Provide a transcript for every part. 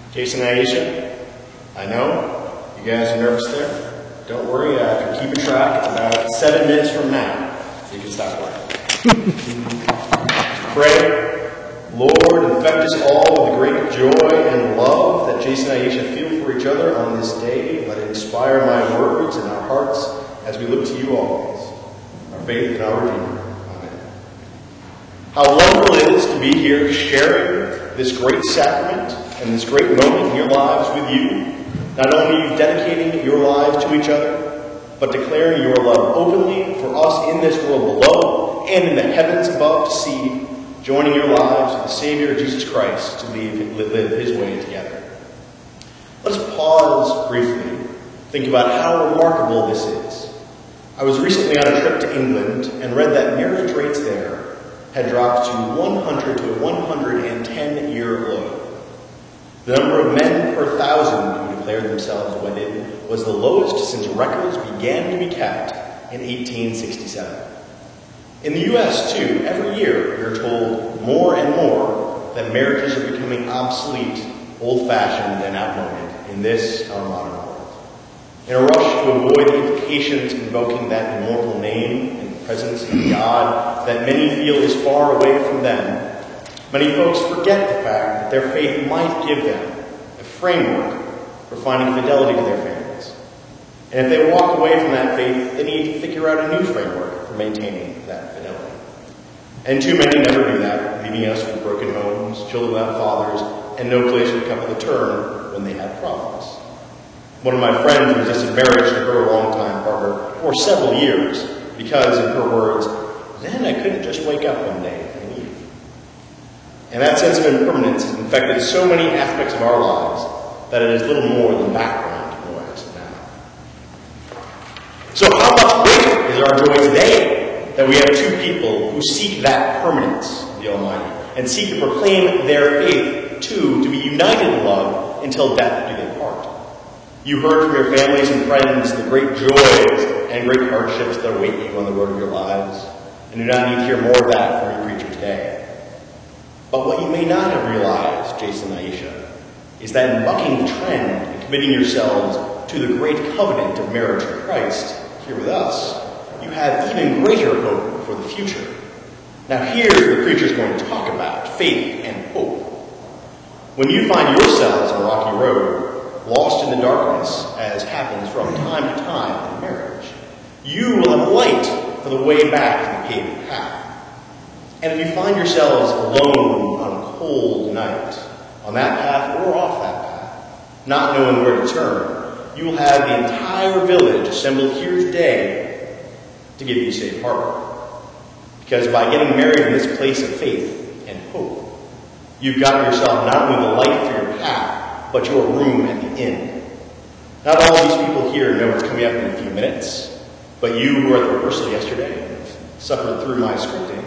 Jason and Aisha, I know you guys are nervous there. Don't worry, I'm keeping track. About 7 minutes from now, you can stop worrying. Pray, Lord, infect us all with the great joy and love that Jason and Aisha feel for each other on this day. Let it inspire my words and our hearts as we look to you always, our faith in our Redeemer. Amen. How wonderful it is to be here sharing this great sacrament and this great moment in your lives with you. Not only dedicating your lives to each other, but declaring your love openly for us in this world below and in the heavens above to see, joining your lives with the Savior, Jesus Christ, to live his way together. Let us pause briefly, think about how remarkable this is. I was recently on a trip to England and read that marriage rates there had dropped to 100 to a 110-year low. The number of men per thousand who declared themselves wedded was the lowest since records began to be kept in 1867. In the U.S., too, every year we are told more and more that marriages are becoming obsolete, old-fashioned, and outmoded in this, our modern world. In a rush to avoid the implications of invoking that immortal name in the presence of God that many feel is far away from them, many folks forget the fact that their faith might give them a framework for finding fidelity to their families. And if they walk away from that faith, they need to figure out a new framework for maintaining that fidelity. And too many never do that, leaving us with broken homes, children without fathers, and no place for the couple to turn when they have problems. One of my friends resisted marriage to her longtime partner for several years because, in her words, then I couldn't just wake up one day and leave. And that sense of impermanence has infected so many aspects of our lives that it is little more than background noise now. So how much greater is our joy today that we have two people who seek that permanence of the Almighty and seek to proclaim their faith, too, to be united in love until death do they part. You heard from your families and friends the great joys and great hardships that await you on the road of your lives, and do not need to hear more of that from your preacher today. But what you may not have realized, Jason and Aisha, is that in bucking the trend and committing yourselves to the great covenant of marriage with Christ here with us, you have even greater hope for the future. Now here's what the preacher is going to talk about, faith and hope. When you find yourselves on a rocky road, lost in the darkness, as happens from time to time in marriage, you will have a light for the way back to the paved path. And if you find yourselves alone on a cold night, on that path or off that path, not knowing where to turn, you will have the entire village assembled here today to give you safe harbor. Because by getting married in this place of faith and hope, you've got yourself not only the light for your path, but your room at the inn. Not all of these people here know what's coming up in a few minutes, but you who were at the rehearsal yesterday and suffered through my scripting,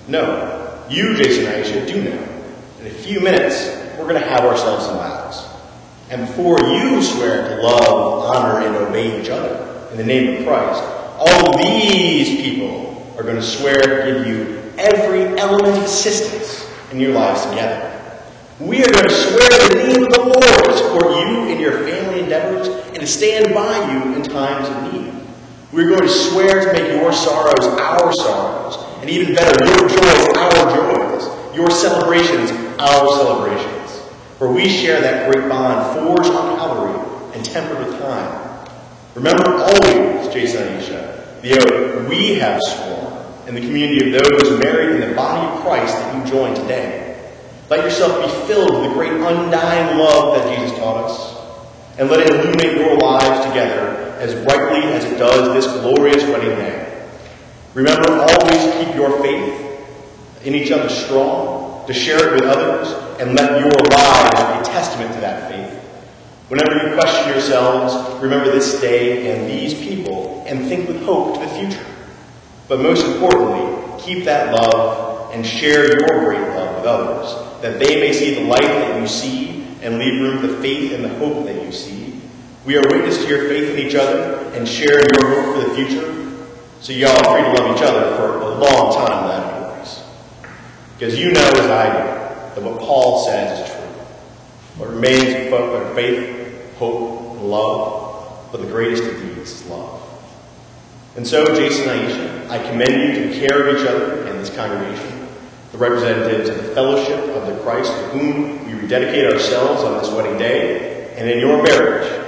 no, you, Jason and Aisha, do know. In a few minutes, we're going to have ourselves some vows. And before you swear to love, honor, and obey each other in the name of Christ, all of these people are going to swear to give you every element of assistance in your lives together. We are going to swear in the name of the Lord to support you in your family endeavors and to stand by you in times of need. We're going to swear to make your sorrows our sorrows, and even better, your joys our joys, your celebrations our celebrations. For we share that great bond forged on Calvary and tempered with time. Remember always, Jason and Aisha, the oath we have sworn in the community of those married in the body of Christ that you join today. Let yourself be filled with the great undying love that Jesus taught us, and let it illuminate your lives together as brightly as it does this glorious wedding day. Remember always to keep your faith in each other strong, to share it with others, and let your lives be a testament to that faith. Whenever you question yourselves, remember this day and these people, and think with hope to the future. But most importantly, keep that love and share your great love with others, that they may see the light that you see and leave room for the faith and the hope that you see. We are witness to your faith in each other and share your hope for the future, so y'all are free to love each other for a long time afterwards. Because you know, as I do, that what Paul says is true. What remains but faith, hope, and love, but the greatest of these is love. And so, Jason and Aisha, I commend you to the care of each other and this congregation, the representatives of the fellowship of the Christ to whom we rededicate ourselves on this wedding day, and in your marriage,